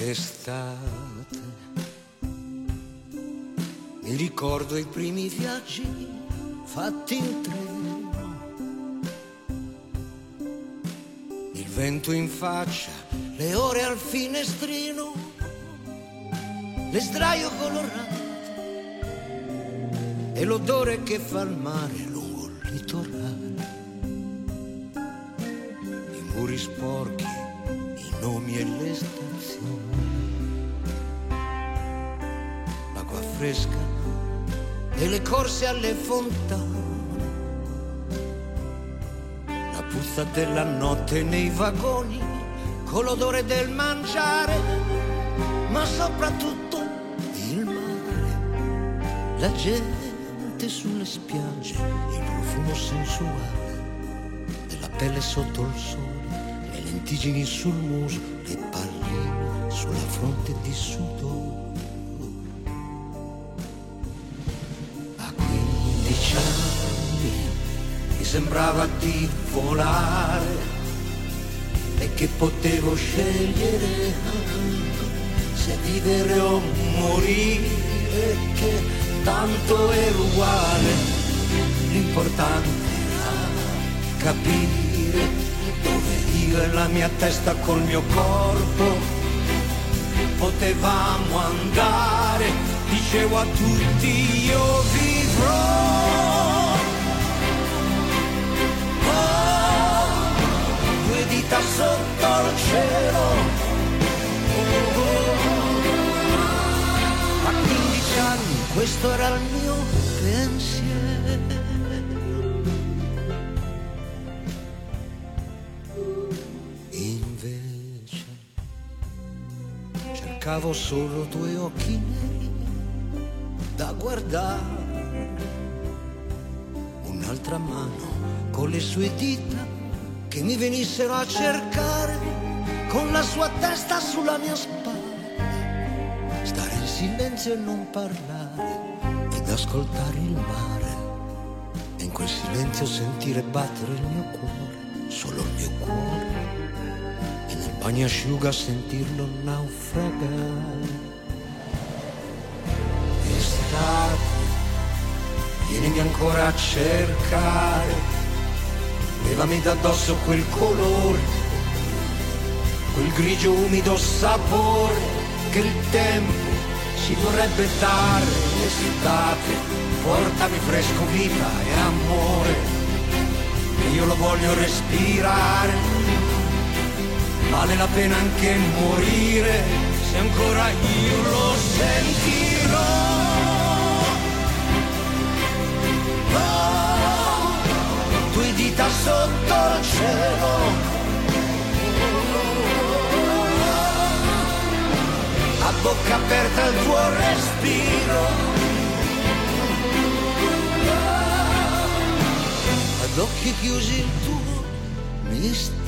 Estate, mi ricordo i primi viaggi fatti in treno, il vento in faccia, le ore al finestrino, le sdraio colorate e l'odore che fa il mare lungo il litorale, i muri sporchi, i nomi e le stazioni, l'acqua fresca e le corse alle fontane, la puzza della notte nei vagoni con l'odore del mangiare, ma soprattutto il mare, la gente sulle spiagge, il profumo sensuale della pelle sotto il sole, le lentiggini sul muso, le palline sulla fronte di sudore. A 15 anni mi sembrava di volare e che potevo scegliere se vivere o morire, che tanto era uguale, l'importante era capire dove io e la mia testa col mio corpo potevamo andare. Dicevo a tutti io vivrò, due dita sotto il cielo. A 15 anni questo era il mio pensiero. Invece cercavo solo due occhi neri da guardare, un'altra mano con le sue dita che mi venissero a cercare, con la sua testa sulla mia spalla, stare in silenzio e non parlare ed ascoltare il mare, e in quel silenzio sentire battere il mio cuore, solo il mio cuore, e nel bagnasciuga sentirlo naufragare. Estate, vienimi ancora a cercare, levami d'addosso quel colore, quel grigio umido sapore che il tempo ci vorrebbe dare. L'estate, portami fresco, vita e amore, e io lo voglio respirare. Vale la pena anche morire se ancora io lo sentirò. Due dita sotto il cielo, a bocca aperta il tuo respiro, ad occhi chiusi il tuo mistero.